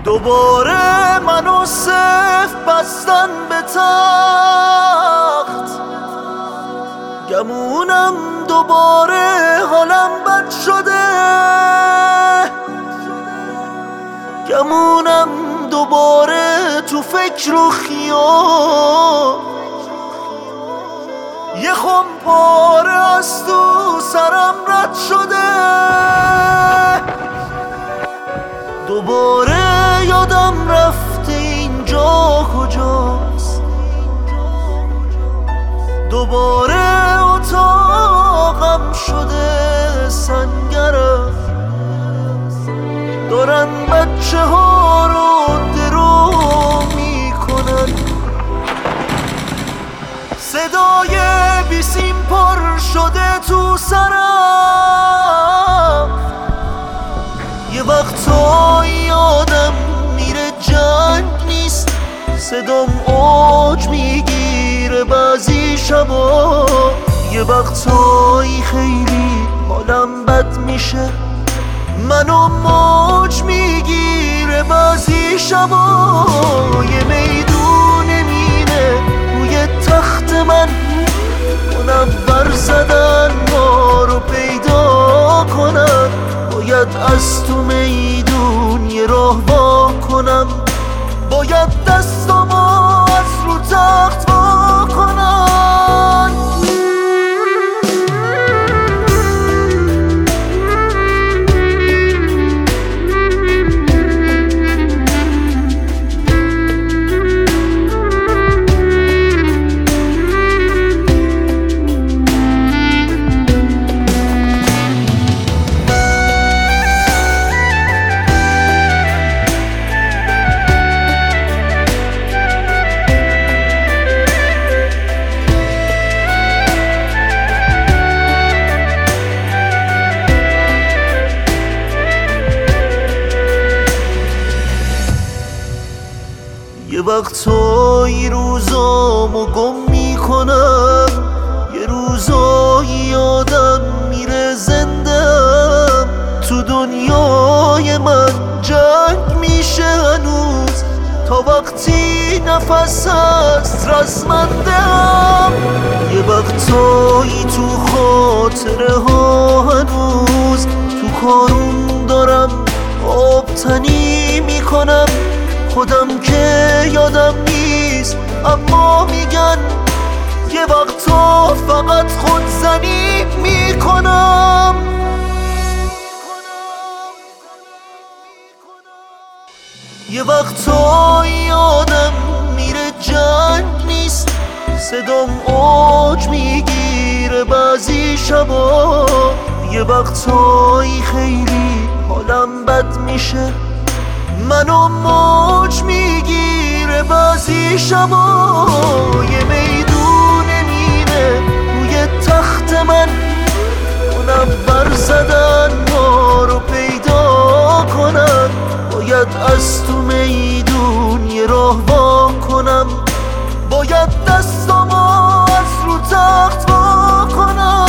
دوباره منو صف بستن به تخت، گمونم دوباره حالم بد شده، گمونم دوباره تو فکر و خیال، یه خم پاره از تو سرم رد شده، دوباره یادم رفته اینجا کجاست، دوباره اتاقم شده سنگرم، دارن بچه ها رو درو میکنن، صدای بیسیم پر شده تو سرم، یه وقتایی آدم میره جنگ نیست، صدام اوج میگیره بعضی شبا، یه وقتایی خیلی حالم بد میشه، منو موج میگیره بعضی شبا، یه میدون مینه روی تخت من، منور زدن ما رو پیدا کنم، باید از تو میدون یه راه وا کنم، باید دستامو از رو تخت وا کنم. یه وقتایی روزامو گم میکنم، یه روزایی آدم میره زندم، تو دنیای من جنگ میشه هنوز، تا وقتی نفس هست رزمندم، یه وقتایی تو خاطره ها هنوز، تو کارون دارم آبتنی میکنم، خودم که یادم نیست اما میگن یه وقتا فقط خودزنی میکنم، یه وقتا یادم میره جنگ نیست، صدام اوج میگیره بعضی شبا، یه وقتایی خیلی حالم بد میشه، منو موج میگیره بعضی شبا، یه میدون مینه روی تخت من، منور زدن ما رو پیدا کنم، باید از تو میدون یه راه وا کنم، باید دستامو از رو تخت وا کنم.